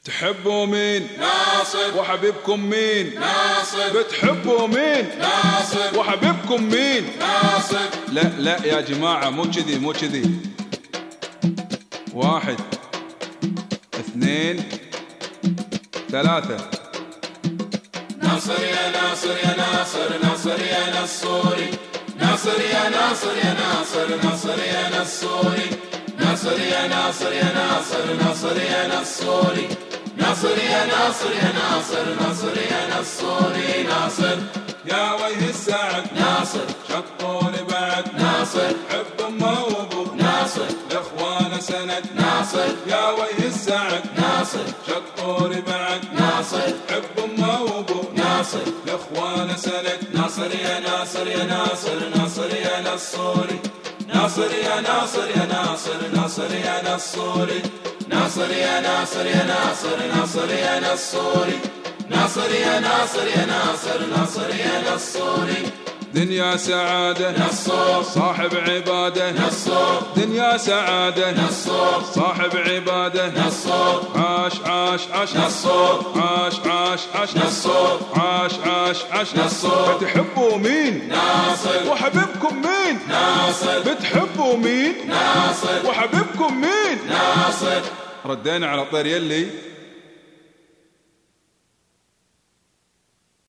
تحبوا مين؟ ناصر. وحبيبكم مين؟ ناصر. بتحبوا مين؟ ناصر. وحبيبكم مين؟ ناصر. لا يا جماعة، مو كذي. 1 2 3. ناصر يا ناصر يا ناصر، ناصر يا نصوري، ناصر يا ناصر يا ناصر، ناصر يا نصوري، ناصر يا ناصر يا ناصر، ناصر يا نصوري، ناصر يا ناصر يا ناصر، ناصر يا نصوري. ناصر يا وجه السعد، ناصر شطوني بعد، ناصر حب امه وابوه، ناصر لاخوانه سند، ناصر يا وجه السعد، ناصر شطوني بعد، ناصر حب امه وابوه، ناصر لاخوانه سند. ناصر يا ناصر يا ناصر، ناصر يا نصوري، ناصر يا ناصر يا ناصر، ناصر يا نصوري، ناصر يا ناصر يا ناصر، ناصر يا نصوري، ناصر يا ناصر يا ناصر، ناصر يا نصوري. دنيا سعادة، نصور صاحب عبادة، نصور دنيا سعادة، نصور صاحب عبادة، نصور عاش عاش عاش نصور عاش عاش عاش نصور عاش عاش عاش نصور. بتحبوا مين؟ ناصر. وحبيبكم مين؟ ناصر. بتحبوا مين؟ ناصر. وحبيبكم مين؟ ناصر. ردينا على طير يلي